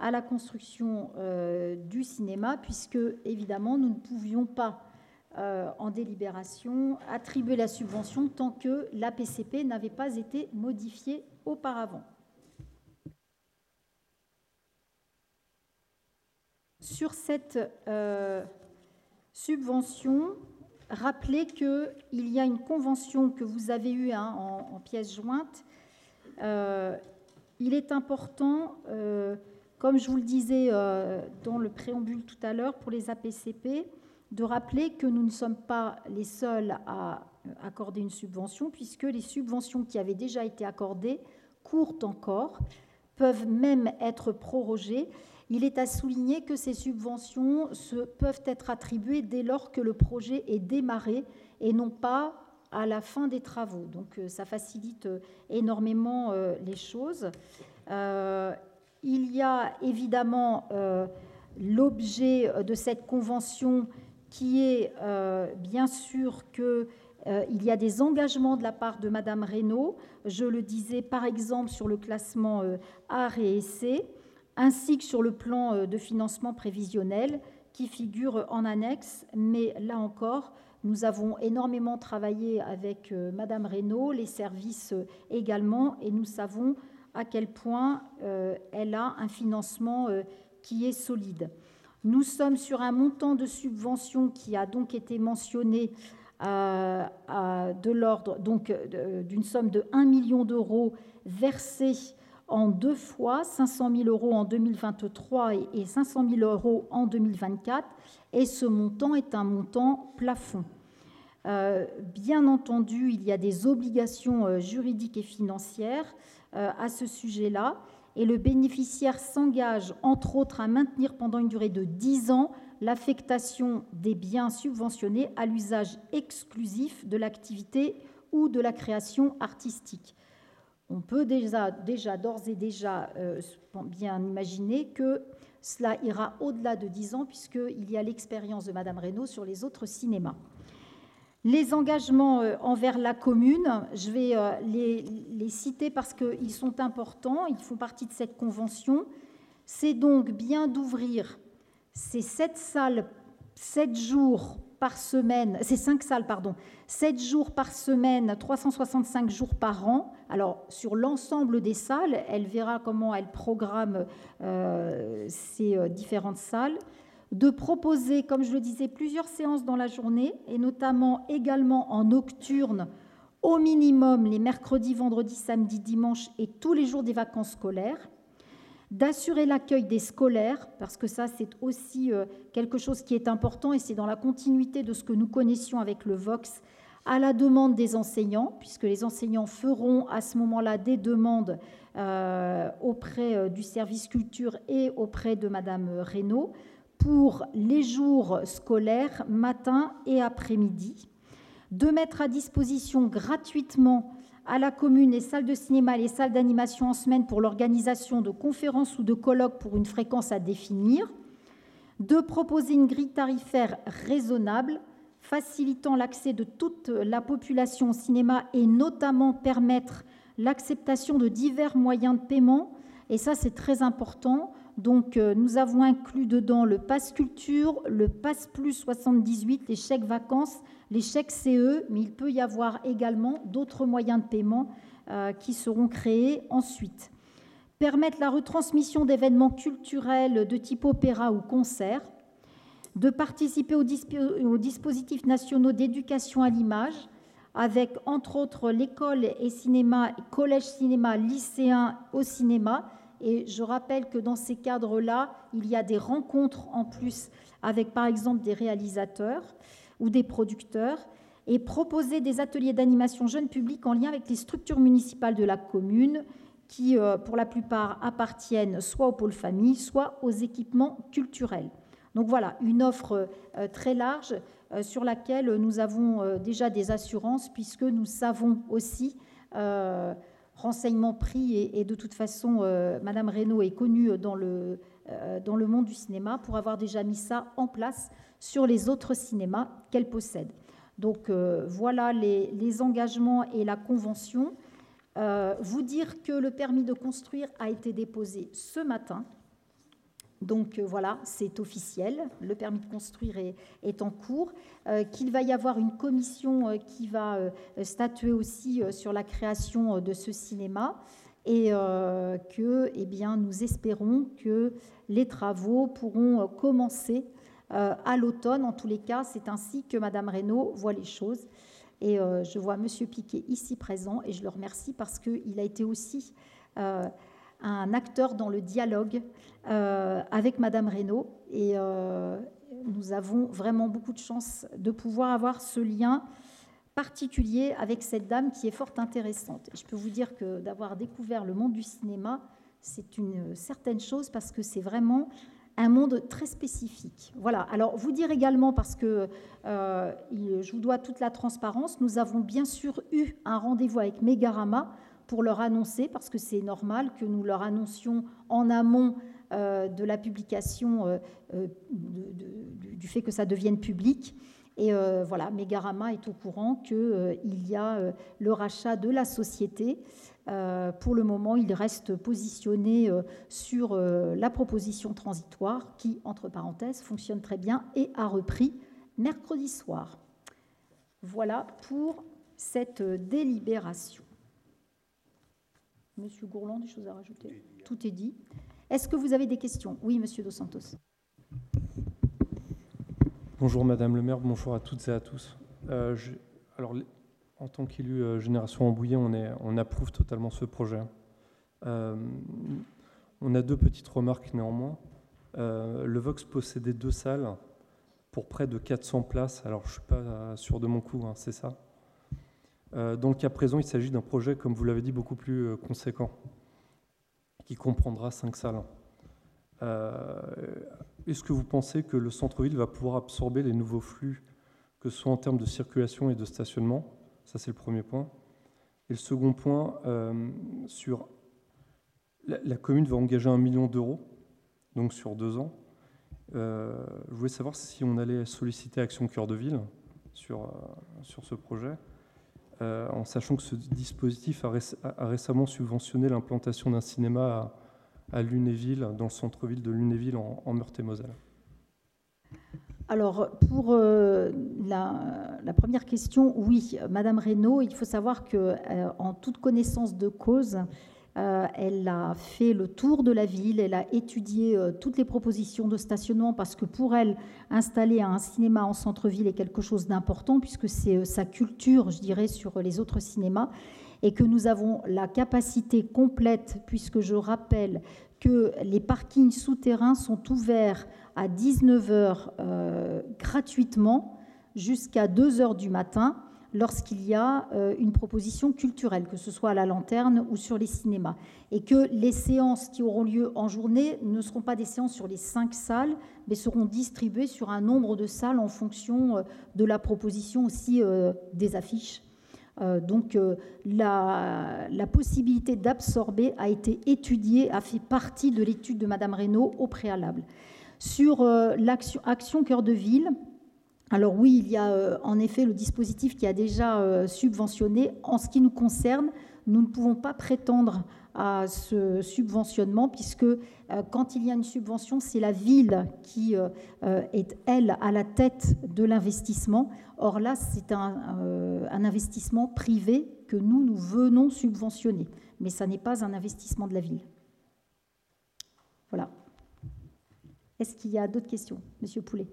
à la construction du cinéma, puisque, évidemment, nous ne pouvions pas, en délibération, attribuer la subvention tant que l'APCP n'avait pas été modifiée auparavant. Sur cette subvention, rappelez qu'il y a une convention que vous avez eue en pièce jointe. Il est important, comme je vous le disais dans le préambule tout à l'heure, pour les APCP, de rappeler que nous ne sommes pas les seuls à accorder une subvention, puisque les subventions qui avaient déjà été accordées courent encore, peuvent même être prorogées. Il est à souligner que ces subventions peuvent être attribuées dès lors que le projet est démarré et non pas à la fin des travaux. Donc, ça facilite énormément les choses. Il y a évidemment l'objet de cette convention qui est bien sûr qu'il y a des engagements de la part de Madame Reynaud, je le disais par exemple sur le classement art et essai, ainsi que sur le plan de financement prévisionnel qui figure en annexe, mais là encore, nous avons énormément travaillé avec Madame Reynaud, les services également, et nous savons à quel point elle a un financement qui est solide. Nous sommes sur un montant de subvention qui a donc été mentionné de l'ordre d'une somme de 1 million d'euros versée en 2 fois, 500 000 euros en 2023 et 500 000 euros en 2024, et ce montant est un montant plafond. Bien entendu, il y a des obligations juridiques et financières à ce sujet-là, et le bénéficiaire s'engage, entre autres, à maintenir pendant une durée de 10 ans l'affectation des biens subventionnés à l'usage exclusif de l'activité ou de la création artistique. On peut déjà d'ores et déjà bien imaginer que cela ira au-delà de 10 ans, puisqu'il y a l'expérience de Madame Reynaud sur les autres cinémas. Les engagements envers la commune, je vais les citer parce qu'ils sont importants, ils font partie de cette convention. C'est donc bien d'ouvrir ces 7 salles, 7 jours par semaine, ces 5 salles, 7 jours par semaine, 365 jours par an. Alors, sur l'ensemble des salles, elle verra comment elle programme ces différentes salles. De proposer, comme je le disais, plusieurs séances dans la journée, et notamment également en nocturne, au minimum les mercredis, vendredis, samedis, dimanches et tous les jours des vacances scolaires. D'assurer l'accueil des scolaires, parce que ça, c'est aussi quelque chose qui est important, et c'est dans la continuité de ce que nous connaissions avec le Vox, à la demande des enseignants, puisque les enseignants feront à ce moment-là des demandes auprès du service culture et auprès de Madame Reynaud, pour les jours scolaires, matin et après-midi, de mettre à disposition gratuitement à la commune les salles de cinéma et les salles d'animation en semaine pour l'organisation de conférences ou de colloques pour une fréquence à définir, de proposer une grille tarifaire raisonnable, facilitant l'accès de toute la population au cinéma et notamment permettre l'acceptation de divers moyens de paiement, et ça c'est très important. Donc, nous avons inclus dedans le Pass Culture, le Pass Plus 78, les chèques vacances, les chèques CE, mais il peut y avoir également d'autres moyens de paiement qui seront créés ensuite. Permettre la retransmission d'événements culturels de type opéra ou concert, de participer aux dispositifs nationaux d'éducation à l'image, avec entre autres l'école et cinéma, collège cinéma, lycéens au cinéma. Et je rappelle que dans ces cadres-là, il y a des rencontres en plus avec, par exemple, des réalisateurs ou des producteurs, et proposer des ateliers d'animation jeune public en lien avec les structures municipales de la commune qui, pour la plupart, appartiennent soit au pôle famille, soit aux équipements culturels. Donc voilà, une offre très large sur laquelle nous avons déjà des assurances, puisque nous savons aussi... renseignements pris, et de toute façon, Madame Reynaud est connue dans le monde du cinéma pour avoir déjà mis ça en place sur les autres cinémas qu'elle possède. Donc voilà les engagements et la convention. Vous dire que le permis de construire a été déposé ce matin. Donc voilà, c'est officiel, le permis de construire est en cours, qu'il va y avoir une commission qui va statuer aussi sur la création de ce cinéma et que eh bien, nous espérons que les travaux pourront commencer à l'automne. En tous les cas, c'est ainsi que Madame Reynaud voit les choses. Et je vois Monsieur Piquet ici présent et je le remercie parce qu'il a été aussi un acteur dans le dialogue avec Madame Reynaud et nous avons vraiment beaucoup de chance de pouvoir avoir ce lien particulier avec cette dame qui est fort intéressante. Et je peux vous dire que d'avoir découvert le monde du cinéma, c'est une certaine chose parce que c'est vraiment un monde très spécifique. Voilà. Alors, vous dire également, parce que je vous dois toute la transparence, nous avons bien sûr eu un rendez-vous avec Megarama pour leur annoncer, parce que c'est normal que nous leur annoncions en amont de la publication du fait que ça devienne public. Et voilà, Megarama est au courant qu'il y a le rachat de la société. Pour le moment, il reste positionné sur la proposition transitoire qui, entre parenthèses, fonctionne très bien et a repris mercredi soir. Voilà pour cette délibération. Monsieur Gourland, des choses à rajouter? Tout est dit. Est-ce que vous avez des questions? Oui, Monsieur Dos Santos. Bonjour Madame le maire, bonjour à toutes et à tous. Alors, en tant qu'élu Génération Rambouillet, on approuve totalement ce projet. On a deux petites remarques néanmoins. Le Vox possédait 2 salles pour près de 400 places. Alors, je ne suis pas sûr de mon coup, hein, c'est ça. Dans le cas présent, il s'agit d'un projet, comme vous l'avez dit, beaucoup plus conséquent, qui comprendra 5 salles. Est-ce que vous pensez que le centre-ville va pouvoir absorber les nouveaux flux, que ce soit en termes de circulation et de stationnement? Ça, c'est le premier point. Et le second point, sur la commune va engager 1 million d'euros, donc sur 2 ans. Je voulais savoir si on allait solliciter Action Cœur de Ville sur ce projet, en sachant que ce dispositif a récemment subventionné l'implantation d'un cinéma à Lunéville, dans le centre-ville de Lunéville, en Meurthe-et-Moselle. Alors, pour la première question, oui, Madame Reynaud, il faut savoir qu'en toute connaissance de cause, elle a fait le tour de la ville, elle a étudié toutes les propositions de stationnement parce que pour elle, installer un cinéma en centre-ville est quelque chose d'important puisque c'est sa culture, je dirais, sur les autres cinémas et que nous avons la capacité complète puisque je rappelle que les parkings souterrains sont ouverts à 19h gratuitement jusqu'à 2h du matin lorsqu'il y a une proposition culturelle, que ce soit à la lanterne ou sur les cinémas. Et que les séances qui auront lieu en journée ne seront pas des séances sur les 5 salles, mais seront distribuées sur un nombre de salles en fonction de la proposition aussi des affiches. Donc la possibilité d'absorber a été étudiée, a fait partie de l'étude de Madame Reynaud au préalable. Sur l'action Cœur de Ville, alors oui, il y a en effet le dispositif qui a déjà subventionné. En ce qui nous concerne, nous ne pouvons pas prétendre à ce subventionnement puisque quand il y a une subvention, c'est la ville qui est, elle, à la tête de l'investissement. Or là, c'est un investissement privé que nous venons subventionner. Mais ça n'est pas un investissement de la ville. Voilà. Est-ce qu'il y a d'autres questions, Monsieur Poulet?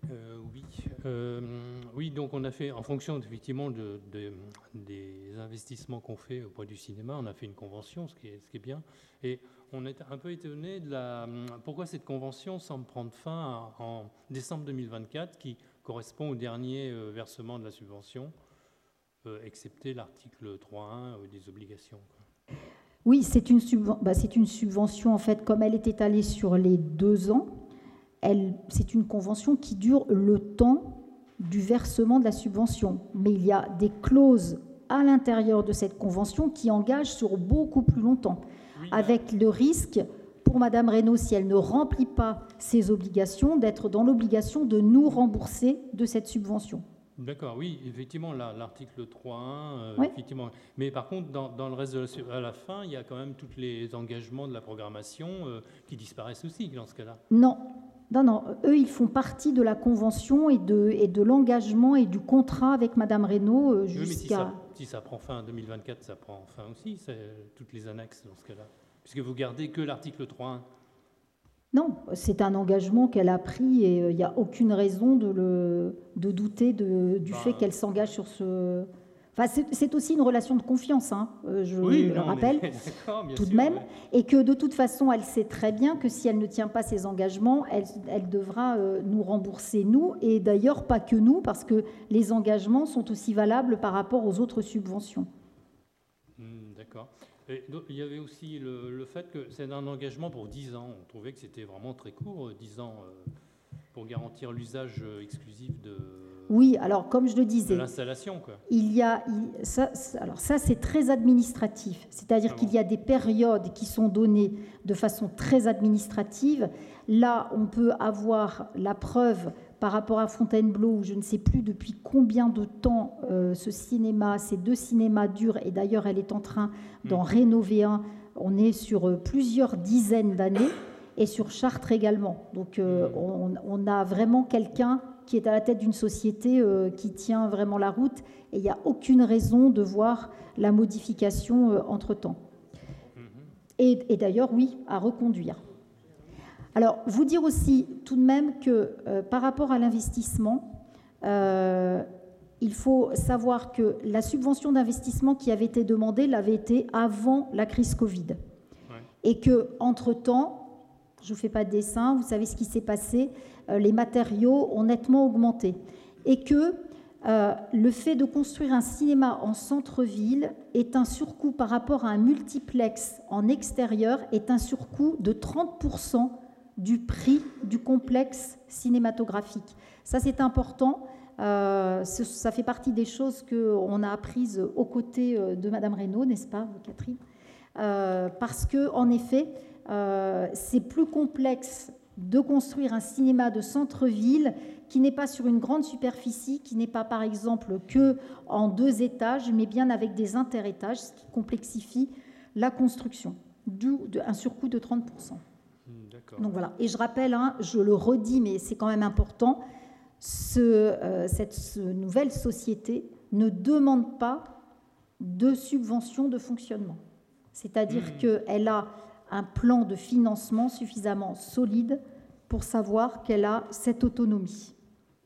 Oui, donc on a fait, en fonction effectivement des investissements qu'on fait auprès du cinéma, on a fait une convention, ce qui est bien. Et on est un peu étonné de pourquoi cette convention semble prendre fin en décembre 2024, qui correspond au dernier versement de la subvention, excepté l'article 3.1 des obligations. Oui, c'est une subvention, en fait, comme elle est étalée sur les 2 ans. C'est une convention qui dure le temps du versement de la subvention. Mais il y a des clauses à l'intérieur de cette convention qui engagent sur beaucoup plus longtemps, oui, avec le risque pour Madame Reynaud, si elle ne remplit pas ses obligations, d'être dans l'obligation de nous rembourser de cette subvention. D'accord, oui, effectivement, l'article 3.1, Oui. effectivement. Mais par contre, dans le reste à la fin, il y a quand même tous les engagements de la programmation qui disparaissent aussi dans ce cas-là. Non, non, non. Eux, ils font partie de la convention et de l'engagement et du contrat avec Madame Reynaud Oui, mais jusqu'à... si ça prend fin en 2024, ça prend fin aussi, toutes les annexes dans ce cas-là. Puisque vous gardez que l'article 3.1. Non, c'est un engagement qu'elle a pris et il n'y a aucune raison de douter du fait qu'elle s'engage sur ce... Enfin, c'est aussi une relation de confiance, hein, je le rappelle, tout de même, et que de toute façon, elle sait très bien que si elle ne tient pas ses engagements, elle devra nous rembourser, nous, et d'ailleurs pas que nous, parce que les engagements sont aussi valables par rapport aux autres subventions. D'accord. Et il y avait aussi le fait que c'est un engagement pour 10 ans. On trouvait que c'était vraiment très court, 10 ans, pour garantir l'usage exclusif de... Oui, alors comme je le disais, l'installation, quoi. Alors ça c'est très administratif, c'est-à-dire qu'il y a des périodes qui sont données de façon très administrative. Là, on peut avoir la preuve par rapport à Fontainebleau, où je ne sais plus depuis combien de temps ces deux cinémas durent, et d'ailleurs elle est en train d'en rénover un. On est sur plusieurs dizaines d'années, et sur Chartres également. Donc on a vraiment quelqu'un qui est à la tête d'une société qui tient vraiment la route, et il n'y a aucune raison de voir la modification entre-temps. Et d'ailleurs, oui, à reconduire. Alors, vous dire aussi tout de même que par rapport à l'investissement, il faut savoir que la subvention d'investissement qui avait été demandée l'avait été avant la crise Covid. Ouais. Et qu'entre-temps, je ne vous fais pas de dessin, vous savez ce qui s'est passé, les matériaux ont nettement augmenté. Et que le fait de construire un cinéma en centre-ville est un surcoût par rapport à un multiplex en extérieur, est un surcoût de 30% du prix du complexe cinématographique. Ça, c'est important. Ça fait partie des choses qu'on a apprises aux côtés de Madame Reynaud, n'est-ce pas, Catherine ? Parce qu'en effet, c'est plus complexe de construire un cinéma de centre-ville qui n'est pas sur une grande superficie, qui n'est pas par exemple que en 2 étages, mais bien avec des interétages, ce qui complexifie la construction, d'où un surcoût de 30%. Donc voilà. Et je rappelle, hein, je le redis, mais c'est quand même important, cette nouvelle société ne demande pas de subvention de fonctionnement. C'est-à-dire qu'elle a un plan de financement suffisamment solide pour savoir qu'elle a cette autonomie.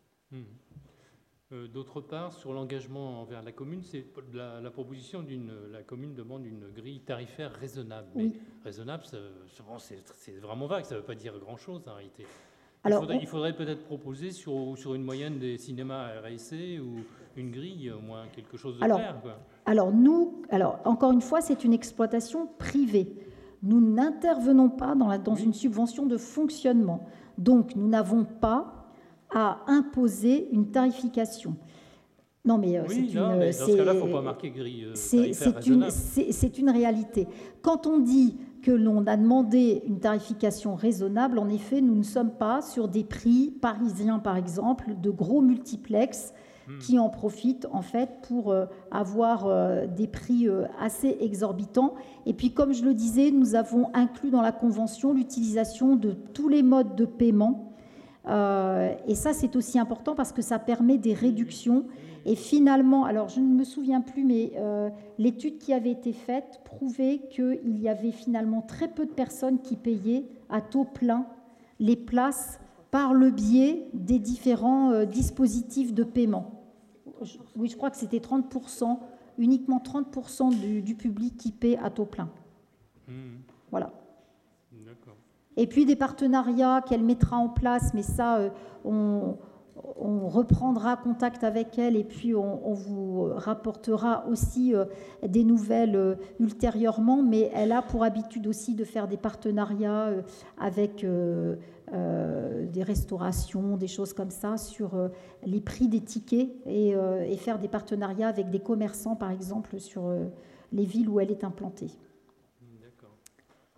D'autre part, sur l'engagement envers la commune, c'est la proposition la commune demande une grille tarifaire raisonnable. Oui. Mais raisonnable, c'est vraiment vague, ça ne veut pas dire grand-chose en réalité. Il faudrait peut-être proposer sur une moyenne des cinémas RSC ou une grille, au moins quelque chose de clair. Quoi. Alors, encore une fois, c'est une exploitation privée. Nous n'intervenons pas dans une subvention de fonctionnement. Donc, nous n'avons pas à imposer une tarification. Non, mais dans ce cas-là, il ne faut pas marquer grille tarifaire raisonnable. C'est une réalité. Quand on dit que l'on a demandé une tarification raisonnable, en effet, nous ne sommes pas sur des prix parisiens, par exemple, de gros multiplex qui en profitent en fait pour avoir des prix assez exorbitants. Et puis, comme je le disais, nous avons inclus dans la convention l'utilisation de tous les modes de paiement. Et ça, c'est aussi important parce que ça permet des réductions. Et finalement, alors je ne me souviens plus, mais l'étude qui avait été faite prouvait qu'il y avait finalement très peu de personnes qui payaient à taux plein les places par le biais des différents dispositifs de paiement. Oui, je crois que c'était 30%, uniquement 30% du public qui paie à taux plein. Voilà. D'accord. Et puis des partenariats qu'elle mettra en place, mais ça, on reprendra contact avec elle et puis on vous rapportera aussi des nouvelles ultérieurement, mais elle a pour habitude aussi de faire des partenariats avec des restaurations, des choses comme ça, sur les prix des tickets et faire des partenariats avec des commerçants, par exemple, sur les villes où elle est implantée. D'accord.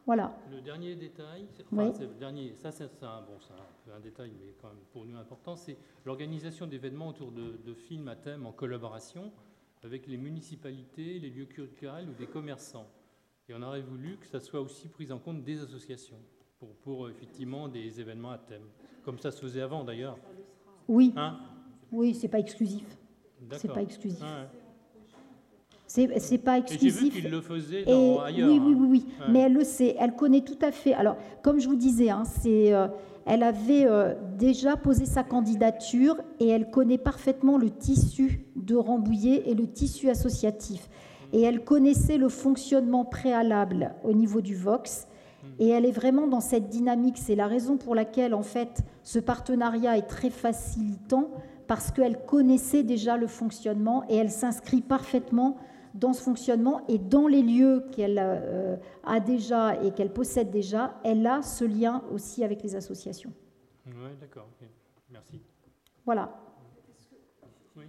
Voilà. Le dernier détail, Oui. c'est le dernier, ça c'est un détail, mais quand même pour nous important, c'est l'organisation d'événements autour de films à thème en collaboration avec les municipalités, les lieux culturels ou des commerçants. Et on aurait voulu que ça soit aussi pris en compte des associations pour effectivement des événements à thème, comme ça se faisait avant d'ailleurs. Oui, Hein? oui, c'est pas exclusif. D'accord. C'est pas exclusif. Ah ouais. C'est pas Et j'ai exclusif. vu qu'il le faisait Et ailleurs. oui. Ouais. Mais elle le sait, elle connaît tout à fait. Alors, comme je vous disais, hein, elle avait déjà posé sa candidature et elle connaît parfaitement le tissu de Rambouillet et le tissu associatif. Et elle connaissait le fonctionnement préalable au niveau du Vox. Et elle est vraiment dans cette dynamique. C'est la raison pour laquelle, en fait, ce partenariat est très facilitant, parce qu'elle connaissait déjà le fonctionnement et elle s'inscrit parfaitement dans ce fonctionnement, et dans les lieux qu'elle a déjà et qu'elle possède déjà, elle a ce lien aussi avec les associations. Oui, d'accord. Okay. Merci. Voilà. Oui,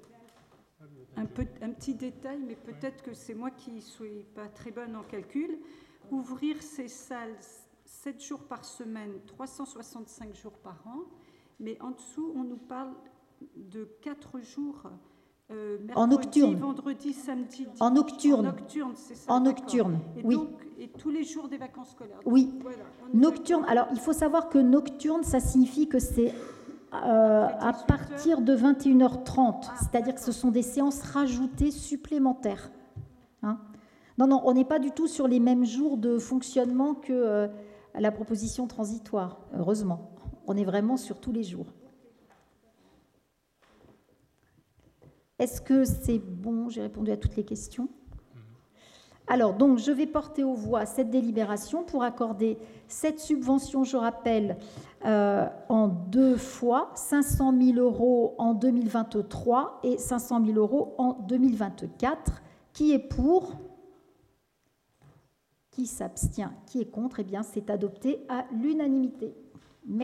un petit détail, mais peut-être que c'est moi qui ne suis pas très bonne en calcul. Ouvrir ces salles 7 jours par semaine, 365 jours par an, mais en dessous, on nous parle de 4 jours. Mercredi, en nocturne. Vendredi, samedi, dimanche. En nocturne. En nocturne, c'est ça. En nocturne, et oui. Donc, et tous les jours des vacances scolaires. Donc, oui. Voilà, nocturne. Alors, il faut savoir que nocturne, ça signifie que c'est à partir de 21h30. C'est-à-dire que ce sont des séances rajoutées supplémentaires. Hein? Non, on n'est pas du tout sur les mêmes jours de fonctionnement que la proposition transitoire, heureusement. On est vraiment sur tous les jours. Est-ce que c'est bon? J'ai répondu à toutes les questions. Alors, donc, je vais porter aux voix cette délibération pour accorder cette subvention, je rappelle, en 2 fois, 500 000 € en 2023 et 500 000 € en 2024. Qui est pour? Qui s'abstient? Qui est contre? Eh bien, c'est adopté à l'unanimité. Merci.